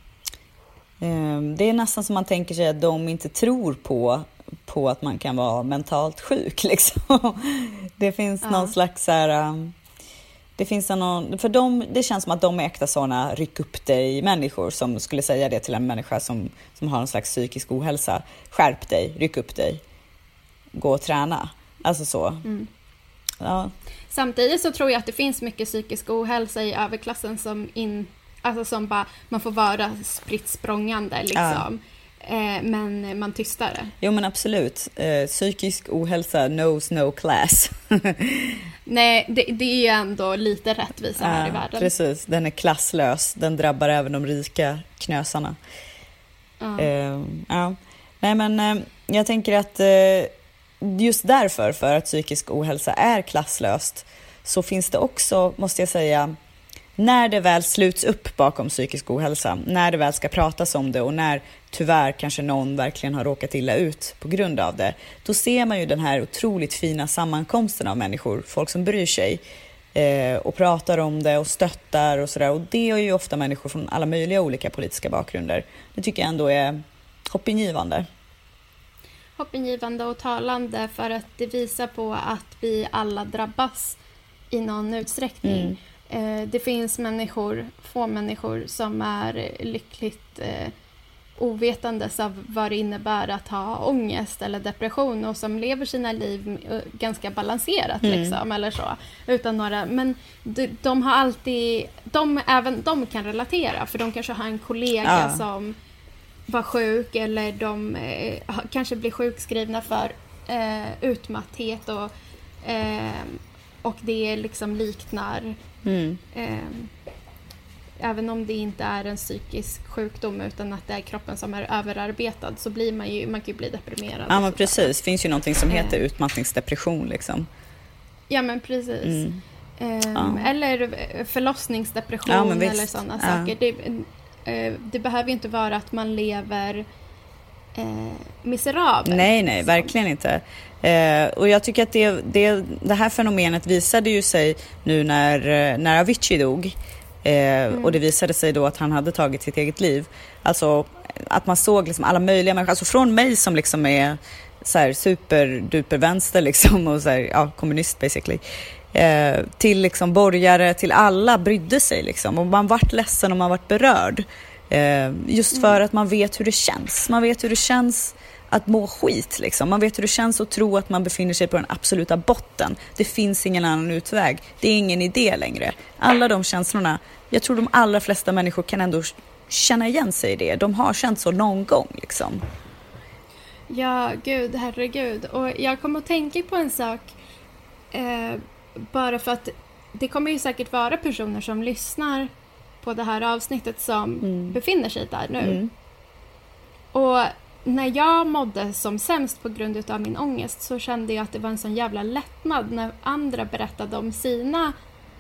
Eh, det är nästan som man tänker sig att de inte tror på på att man kan vara mentalt sjuk liksom. Det finns ja. någon slags så här, um, det finns någon, för dem, det känns som att de är äkta såna ryck upp dig människor som skulle säga det till en människa som, som har en slags psykisk ohälsa. Skärp dig, ryck upp dig, gå och träna. Alltså så. Mm. Ja. Samtidigt så tror jag att det finns mycket psykisk ohälsa i överklassen som in, alltså som bara, man får vara spritt språngande liksom. Ja. Men man tystar det. Jo men absolut. Eh, psykisk ohälsa knows no class. Nej, det, det är ju ändå lite rättvisa här ja, i världen. Precis, den är klasslös. Den drabbar även de rika knösarna. Ja. Eh, ja. Nej men eh, jag tänker att eh, just därför, för att psykisk ohälsa är klasslöst, så finns det också, måste jag säga, när det väl sluts upp bakom psykisk ohälsa, när det väl ska pratas om det och när tyvärr kanske någon verkligen har råkat illa ut på grund av det, då ser man ju den här otroligt fina sammankomsten av människor, folk som bryr sig eh, och pratar om det och stöttar och sådär. Och det är ju ofta människor från alla möjliga olika politiska bakgrunder. Det tycker jag ändå är hoppingivande. Hoppingivande och talande, för att det visar på att vi alla drabbas i någon utsträckning. Mm. Det finns människor, få människor som är lyckligt eh, ovetandes av vad det innebär att ha ångest eller depression och som lever sina liv ganska balanserat mm. liksom, eller så, utan några, men de, de har alltid, de, även de kan relatera, för de kanske har en kollega ja. som var sjuk, eller de eh, kanske blir sjukskrivna för eh, utmatthet och eh, och det liksom liknar mm. eh, även om det inte är en psykisk sjukdom utan att det är kroppen som är överarbetad, så blir man ju, man kan ju bli deprimerad. Ja men precis, det finns ju någonting som heter eh. utmattningsdepression liksom. Ja men precis. Mm. Eh, ja. Eller förlossningsdepression ja, eller sådana ja. saker. Det, eh, det behöver ju inte vara att man lever eh, miserabelt. Nej, nej, verkligen inte. Eh, och jag tycker att det, det, det här fenomenet visade ju sig nu när, när Avicii dog. Eh, mm. Och det visade sig då att han hade tagit sitt eget liv. Alltså att man såg liksom alla möjliga människor. Alltså från mig som liksom är så här superduper vänster liksom, och så här, ja, kommunist basically. Eh, till liksom borgare, till alla brydde sig liksom. Och man vart ledsen och man vart berörd. Eh, just för mm. att man vet hur det känns. Man vet hur det känns att må skit liksom. Man vet hur det känns att tro att man befinner sig på den absoluta botten. Det finns ingen annan utväg. Det är ingen idé längre. Alla de känslorna, jag tror de allra flesta människor kan ändå känna igen sig i det. De har känt så någon gång liksom. Ja, gud, herregud. Och jag kommer att tänka på en sak. Eh, bara för att det kommer ju säkert vara personer som lyssnar på det här avsnittet som mm. befinner sig där nu. Mm. Och när jag mådde som sämst på grund av min ångest, så kände jag att det var en sån jävla lättnad när andra berättade om sina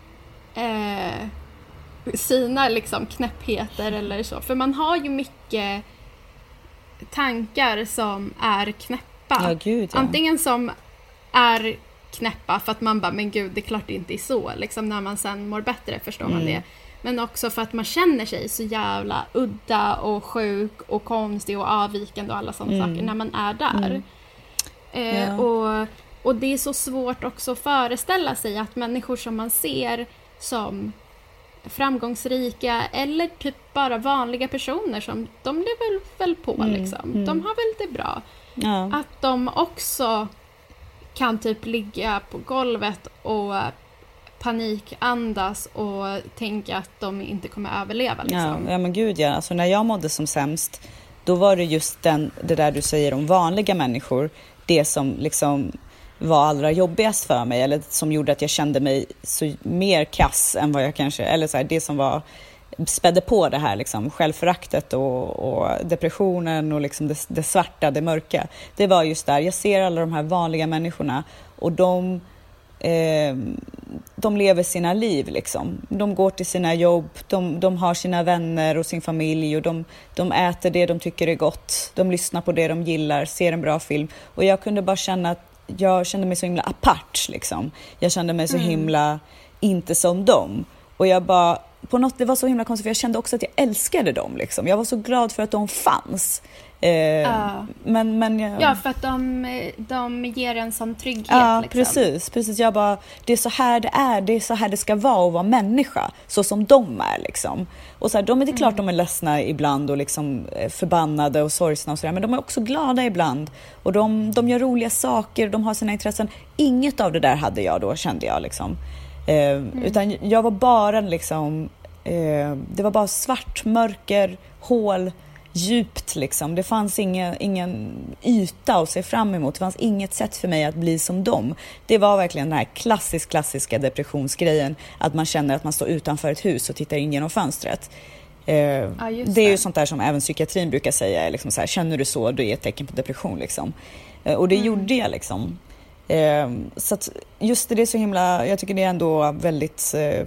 eh, sina liksom knäppheter eller så. För man har ju mycket tankar som är knäppa. Ja, gud, ja. Antingen som är knäppa för att man bara, men gud, det är klart det inte är så. Liksom när man sen mår bättre förstår mm. man det. Men också för att man känner sig så jävla udda och sjuk och konstig och avvikande och alla sådana mm. saker när man är där. Mm. Eh, ja. och, och det är så svårt också att föreställa sig att människor som man ser som framgångsrika eller typ bara vanliga personer som de lever väl på mm, liksom. Mm. De har väl det bra. Ja. Att de också kan typ ligga på golvet och panikandas och tänka att de inte kommer överleva liksom. Ja, ja men gud ja. Alltså när jag mådde som sämst, då var det just den, det där du säger om vanliga människor, det som liksom var allra jobbigast för mig, eller som gjorde att jag kände mig så mer kass än vad jag kanske, eller så här, det som var spädde på det här liksom, självföraktet och, och depressionen och liksom det, det svarta, det mörka. Det var just där, jag ser alla de här vanliga människorna och de eh, de lever sina liv liksom. De går till sina jobb, de, de har sina vänner och sin familj och de, de äter det de tycker är gott, de lyssnar på det de gillar, ser en bra film. Och jag kunde bara känna att jag kände mig så himla apart liksom. Jag kände mig så mm. himla inte som dem. Och jag bara, på något, det var så himla konstigt för jag kände också att jag älskade dem liksom. Jag var så glad för att de fanns. Eh, ja. Men, men jag... ja, för att de, de ger en sån trygghet. Ja, liksom. precis, precis. Jag bara, det är så här det är, det är så här det ska vara att vara människa, så som de är liksom. Och så här, de är det klart mm. de är ledsna ibland och liksom förbannade och sorgsna och sådär, men de är också glada ibland. Och de, de gör roliga saker, de har sina intressen. Inget av det där hade jag då, kände jag liksom. Eh, mm. Utan jag var bara liksom, eh, det var bara svart, mörker, hål, djupt liksom. Det fanns ingen, ingen yta att se fram emot. Det fanns inget sätt för mig att bli som dem. Det var verkligen den här klassisk, klassiska depressionsgrejen. Att man känner att man står utanför ett hus och tittar in genom fönstret. Eh, ja, det är ju sånt där som även psykiatrin brukar säga. Liksom så här, känner du så, då är ett tecken på depression. Liksom. Eh, och det mm. gjorde jag liksom. Eh, så att just det, det är så himla... Jag tycker det är ändå väldigt... Eh,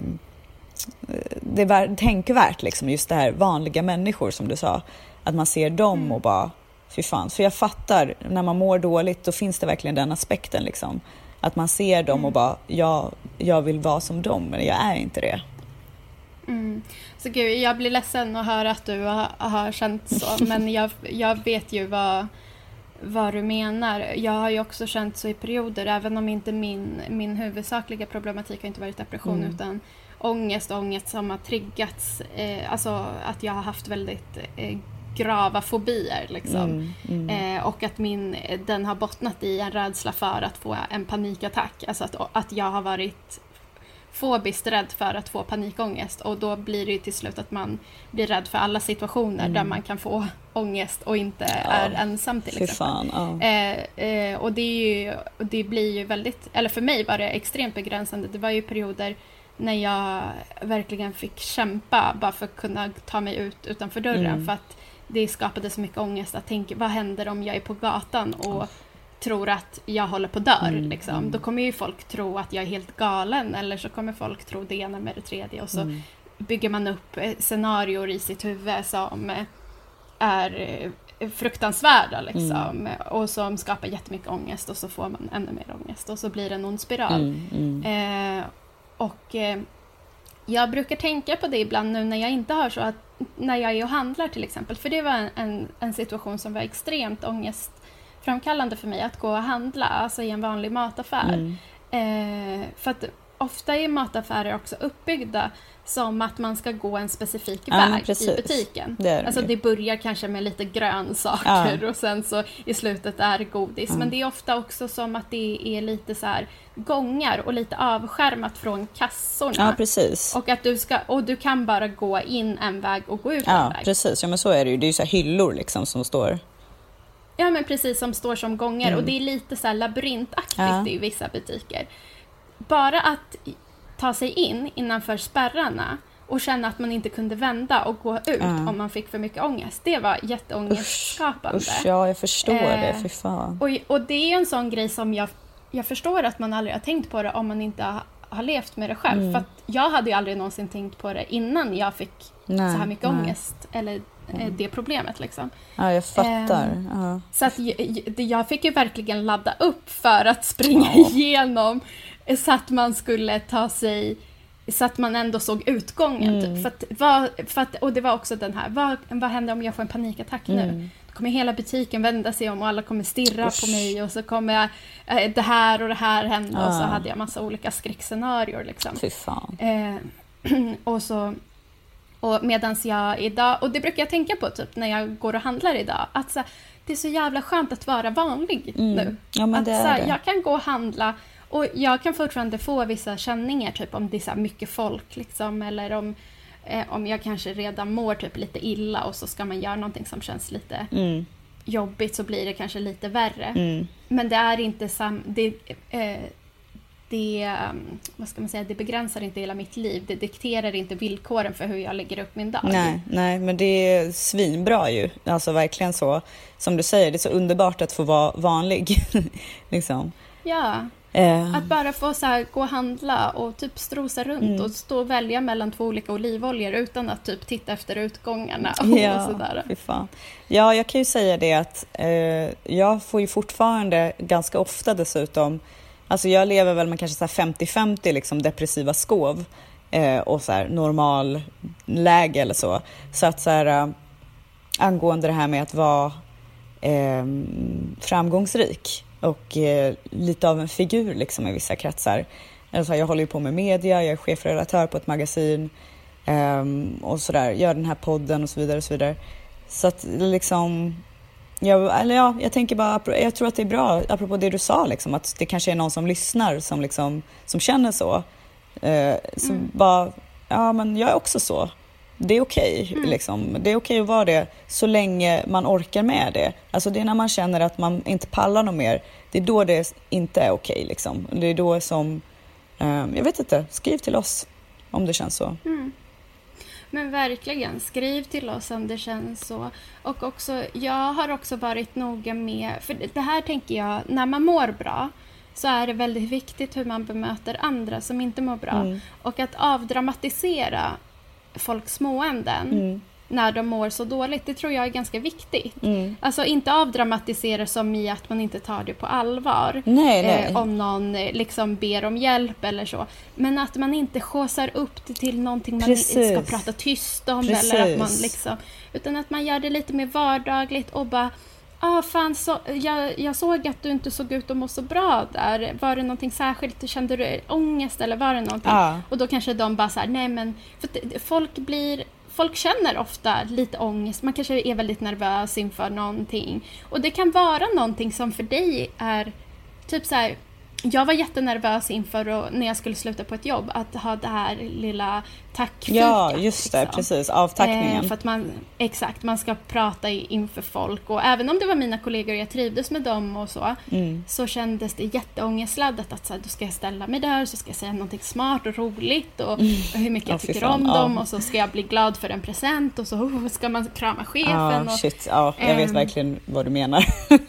det är tänkvärt liksom, just det här vanliga människor som du sa. Att man ser dem mm. och bara, fy fan. För jag fattar, när man mår dåligt, då finns det verkligen den aspekten liksom. Att man ser dem mm. och bara, ja, jag vill vara som dem, men jag är inte det. Mm. Så gud, jag blir ledsen att höra att du har, har känt så. Men jag, jag vet ju vad, vad du menar. Jag har ju också känt så i perioder, även om inte min, min huvudsakliga problematik har inte varit depression, mm. utan ångest, ångest som har triggats. Eh, alltså att jag har haft väldigt... Eh, grava fobier liksom. Mm, mm. Eh, och att min, den har bottnat i en rädsla för att få en panikattack. Alltså att, att jag har varit fobiskt rädd för att få panikångest. Och då blir det ju till slut att man blir rädd för alla situationer mm. där man kan få ångest och inte ja. är ensam till exempel. Fan, ja. eh, eh, och det, är ju, det blir ju väldigt, eller för mig var det extremt begränsande. Det var ju perioder när jag verkligen fick kämpa bara för att kunna ta mig ut utanför dörren. Mm. För att det skapade så mycket ångest att tänka, vad händer om jag är på gatan och oh. tror att jag håller på dör mm, liksom. Mm. Då kommer ju folk tro att jag är helt galen, eller så kommer folk tro det ena med det tredje, och så mm. bygger man upp scenarior i sitt huvud som är fruktansvärda liksom, mm. och som skapar jättemycket ångest, och så får man ännu mer ångest och så blir det en ond spiral. Mm, mm. Eh, och eh, jag brukar tänka på det ibland nu när jag inte har så att när jag är och handlar till exempel, för det var en, en, en situation som var extremt ångestframkallande för mig att gå och handla, alltså i en vanlig mataffär. Mm. Eh, för att ofta är mataffärer också uppbyggda som att man ska gå en specifik ja, väg i butiken. Det är alltså det börjar kanske med lite grönsaker ja. och sen så i slutet är det godis. Mm. Men det är ofta också som att det är lite så här gångar och lite avskärmat från kassorna. Ja, precis. Och att du ska, och du kan bara gå in en väg och gå ut ja, en väg. Precis. Ja, men så är det ju. Det är ju så här hyllor liksom som står. Ja, men precis, som står som gånger. Mm. Och det är lite så här labyrintaktigt ja. i vissa butiker. Bara att ta sig in innanför spärrarna och känna att man inte kunde vända och gå ut mm. om man fick för mycket ångest. Det var jätteångestskapande. Usch, usch, ja, jag förstår eh, det, för fan. Och, och det är en sån grej som jag, jag förstår att man aldrig har tänkt på det om man inte har, har levt med det själv. Mm. För att jag hade ju aldrig någonsin tänkt på det innan jag fick nej, så här mycket nej. ångest. Eller mm. det problemet liksom. Ja, jag fattar. Eh, ja. Så att jag, jag fick ju verkligen ladda upp för att springa ja. igenom, så att man skulle ta sig, så att man ändå såg utgången. Mm. Typ. För att, vad, för att, och det var också den här, vad, vad händer om jag får en panikattack nu? Mm. Då kommer hela butiken vända sig om och alla kommer stirra Usch. på mig och så kommer jag, det här och det här hända ah. och så hade jag massa olika skräckscenarier liksom. Fy fan. Eh, och så och medans jag idag, och det brukar jag tänka på typ när jag går och handlar idag, att så, det är så jävla skönt att vara vanlig mm. nu. Ja, men att det så, är det. Jag kan gå och handla och jag kan fortfarande få vissa känningar typ om det är så mycket folk liksom, eller om eh, om jag kanske redan mår typ lite illa och så ska man göra någonting som känns lite mm. jobbigt, så blir det kanske lite värre. Mm. Men det är inte sam det eh, det vad ska man säga, det begränsar inte hela mitt liv. Det dikterar inte villkoren för hur jag lägger upp min dag. Nej, nej, men det är svinbra ju. Alltså verkligen så. Som du säger, det är så underbart att få vara vanlig. liksom. Ja. Eh. Att bara få så här, gå och handla och typ strosa runt mm. och stå och välja mellan två olika olivoljor utan att typ titta efter utgångarna och, ja, och sådär. Fy fan. Ja, jag kan ju säga det att eh, jag får ju fortfarande ganska ofta dessutom. Alltså jag lever väl med kanske så här femtio femtio liksom depressiva skov eh, och så här normal läge eller så. Så att så här äh, angående det här med att vara eh, framgångsrik och eh, lite av en figur liksom i vissa kretsar. Alltså jag håller ju på med media, jag är chefredaktör på ett magasin eh, och så där, gör den här podden och så vidare och så vidare. Så att liksom Jag, eller ja, jag tänker bara, jag tror att det är bra apropå det du sa liksom, att det kanske är någon som lyssnar som liksom som känner så. Eh, så mm. bara ja, men jag är också så. Det är okej okay, mm. liksom. Det är okej okay att vara det så länge man orkar med det. Alltså det är när man känner att man inte pallar något mer. Det är då det inte är okej okay, liksom. Det är då som eh, jag vet inte, skriv till oss om det känns så. Mm. Men verkligen, skriv till oss om det känns så. Och också, jag har också varit noga med, för det här tänker jag, när man mår bra så är det väldigt viktigt hur man bemöter andra som inte mår bra. Mm. Och att avdramatisera folks måenden mm. när de mår så dåligt, det tror jag är ganska viktigt. Mm. Alltså inte avdramatisera som i att man inte tar det på allvar. Nej, nej. Eh, om någon eh, liksom ber om hjälp eller så. Men att man inte skjutsar upp det till någonting man Precis. ska prata tyst om. Precis. Eller att man liksom, utan att man gör det lite mer vardagligt och bara ah, fan, så, jag, jag såg att du inte såg ut att må så bra där. Var det någonting särskilt? Kände du ångest eller var det någonting? Ah. Och då kanske de bara så här, nej men för folk blir Folk känner ofta lite ångest. Man kanske är väldigt nervös inför någonting. Och det kan vara någonting som för dig är typ så här. Jag var jättenervös inför och, när jag skulle sluta på ett jobb att ha det här lilla tackfikat. Ja, just det, liksom. Precis, avtackningen. Eh, för att man, exakt, man ska prata inför folk. Och även om det var mina kollegor och jag trivdes med dem och så, mm. så kändes det jätteångestladdat att så här, då ska jag ställa mig där, så ska jag säga någonting smart och roligt och, mm. och hur mycket jag oh, tycker om ja. dem och så ska jag bli glad för en present och så oh, ska man krama chefen. Oh, och, shit. Ja, jag vet um, verkligen vad du menar.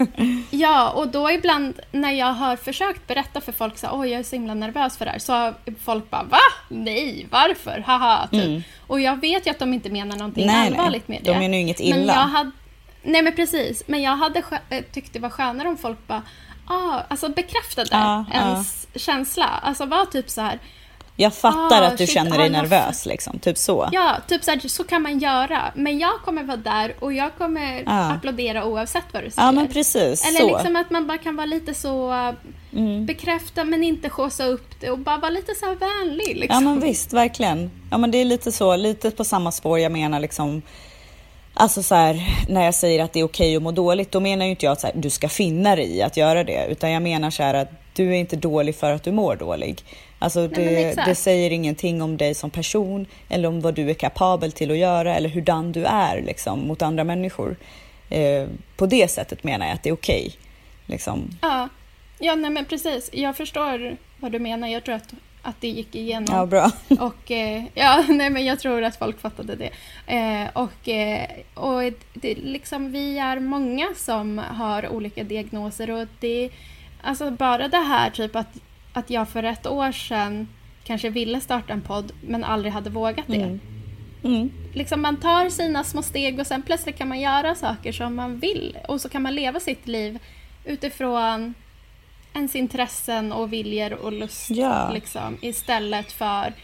Ja, och då ibland när jag har försökt berätta för folk så oj jag är så himla nervös för det här, så har folk bara, va? Nej, varför? Haha, typ. Mm. Och jag vet ju att de inte menar någonting nej, allvarligt med det. De menar ju inget illa. Men jag hade, nej men precis, men jag hade tyckt det var skönare om folk bara, ah, alltså bekräftade ah, ens ah. känsla. Alltså var typ så här. Jag fattar ah, att du shit, känner dig nervös liksom, typ så. Ja, typ så här, så kan man göra. Men jag kommer vara där och jag kommer ah. applådera oavsett vad du säger. Ja, men precis. Eller så. liksom att man bara kan vara lite så mm. bekräfta men inte skjuta upp det och bara vara lite så här vänlig liksom. Ja, men visst, verkligen. Ja, men det är lite så, lite på samma spår jag menar liksom. Alltså så här, när jag säger att det är okej att må dåligt, då menar ju inte jag att så här, du ska finna dig i att göra det, utan jag menar så här att du är inte dålig för att du mår dålig. Alltså det, Nej, det säger ingenting om dig som person eller om vad du är kapabel till att göra eller hurdan du är liksom, mot andra människor. Eh, på det sättet menar jag att det är okej. Liksom. Ja, ja nej, men precis. Jag förstår vad du menar. Jag tror att, att det gick igenom. Ja, bra. Och, eh, ja, nej, men jag tror att folk fattade det. Eh, och eh, och det, liksom, vi är många som har olika diagnoser och det, alltså bara det här typ att att jag för ett år sedan kanske ville starta en podd men aldrig hade vågat det. Mm. Mm. Liksom man tar sina små steg och sen plötsligt kan man göra saker som man vill och så kan man leva sitt liv utifrån ens intressen och viljor och lust ja. liksom, istället för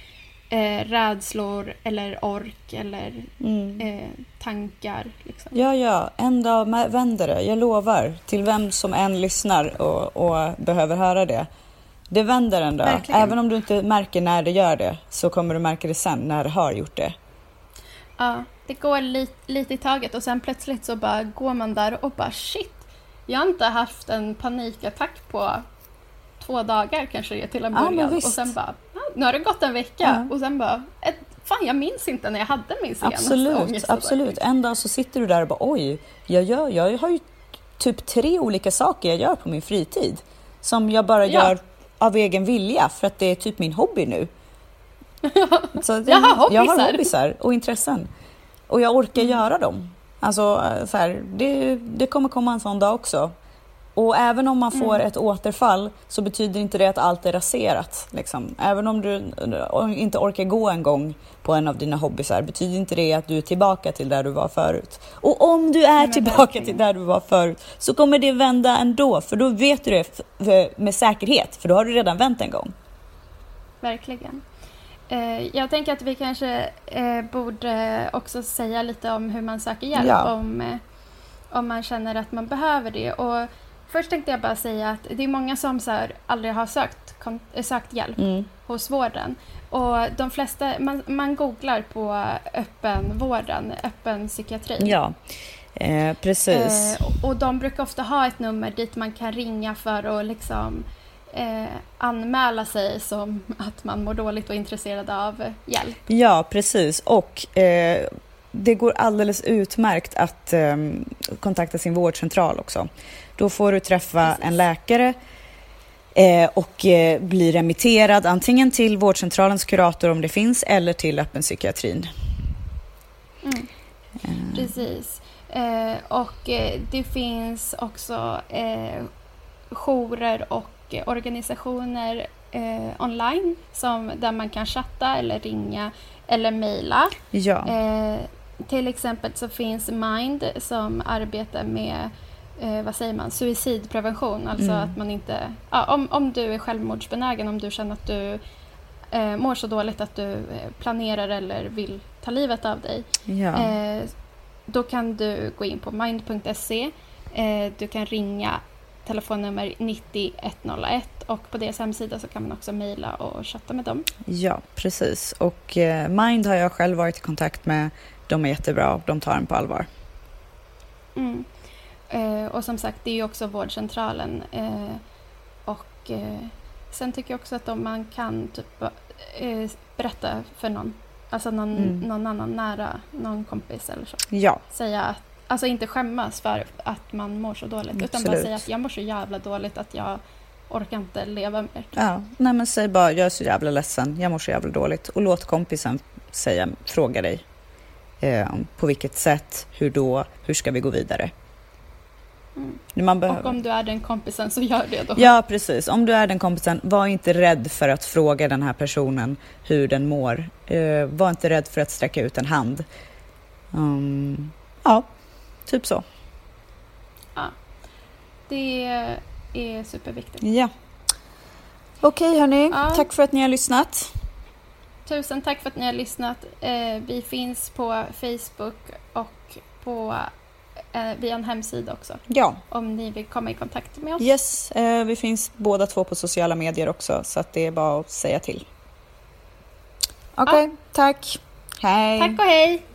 eh, rädslor eller ork eller Mm. eh, tankar. Liksom. Ja, ja. En dag vänder det. Jag lovar. Till vem som än lyssnar och, och behöver höra det. Det vänder en dag. Verkligen. Även om du inte märker när det gör det, så kommer du märka det sen när det har gjort det. Ja, det går lite, lite i taget och sen plötsligt så bara går man där och bara shit. Jag har inte haft en panikattack på två dagar kanske det är till en Ja, men början. visst. Och sen bara, ja, nu har det gått en vecka. Ja. Och sen bara, ett, fan jag minns inte när jag hade min senaste Absolut, ångestattack. absolut. En dag så sitter du där och bara oj, jag, gör, jag har ju typ tre olika saker jag gör på min fritid. Som jag bara Ja. gör av egen vilja för att det är typ min hobby nu. Så det, Jag har hobbysar. Jag har hobbysar och intressen. Och jag orkar Mm. göra dem. Alltså så här, det, det kommer komma en sån dag också. Och även om man får Mm. ett återfall så betyder inte det att allt är raserat. Liksom. Även om du inte orkar gå en gång på en av dina hobbysar betyder inte det att du är tillbaka till där du var förut. Och om du är Nej, men tillbaka verkligen. till där du var förut så kommer det vända ändå. För då vet du det f- med säkerhet. För då har du redan vänt en gång. Verkligen. Eh, jag tänker att vi kanske eh, borde också säga lite om hur man söker hjälp. Ja. Om, eh, om man känner att man behöver det. Och först tänkte jag bara säga att det är många som så här, aldrig har sökt, kom, eh, sökt hjälp Mm. hos vården. Och de flesta, man, man googlar på öppenvården, öppen psykiatri. Ja, eh, precis. Eh, och, och de brukar ofta ha ett nummer dit man kan ringa för att liksom eh, anmäla sig som att man mår dåligt och är intresserad av hjälp. Ja, precis. Och eh, det går alldeles utmärkt att eh, kontakta sin vårdcentral också. Då får du träffa Precis. en läkare eh, och eh, bli remitterad antingen till vårdcentralens kurator om det finns eller till öppenpsykiatrin. Mm. Precis. Eh, och eh, det finns också eh, jourer och eh, organisationer eh, online som, där man kan chatta eller ringa eller mejla. Ja, Eh, till exempel så finns Mind som arbetar med eh, vad säger man, suicidprevention. Alltså Mm. att man inte, ja, om, om du är självmordsbenägen, om du känner att du eh, mår så dåligt att du eh, planerar eller vill ta livet av dig. ja. Eh, då kan du gå in på mind punkt se. Eh, du kan ringa telefonnummer nittio etthundraett och på deras hemsida så kan man också mejla och chatta med dem. ja, precis. Och eh, Mind har jag själv varit i kontakt med. De är jättebra, de tar en på allvar. Mm. Eh, och som sagt, det är ju också vårdcentralen. Eh, och eh, sen tycker jag också att om man kan typ eh, berätta för någon, alltså någon, Mm. någon annan nära, någon kompis eller så. Ja, Säga att, alltså inte skämmas för att man mår så dåligt, utan bara Absolut. säga att jag mår så jävla dåligt att jag orkar inte leva mer. ja. Nej, men säg bara, jag är så jävla ledsen, jag mår så jävla dåligt. Och låt kompisen säga, fråga dig. Eh, på vilket sätt, hur då, hur ska vi gå vidare? Mm. Man behöver... Och om du är den kompisen så gör det då. Ja, precis. Om du är den kompisen, var inte rädd för att fråga den här personen hur den mår. Eh, var inte rädd för att sträcka ut en hand. Um, ja, typ så. Det är superviktigt. Ja. Okej, hörni. Ja. Tack för att ni har lyssnat. Tusen tack för att ni har lyssnat. Eh, vi finns på Facebook och på, eh, via en hemsida också. Ja, Om ni vill komma i kontakt med oss. yes. Eh, vi finns båda två på sociala medier också, så att det är bara att säga till. Okej, tack. Hej. Tack och hej!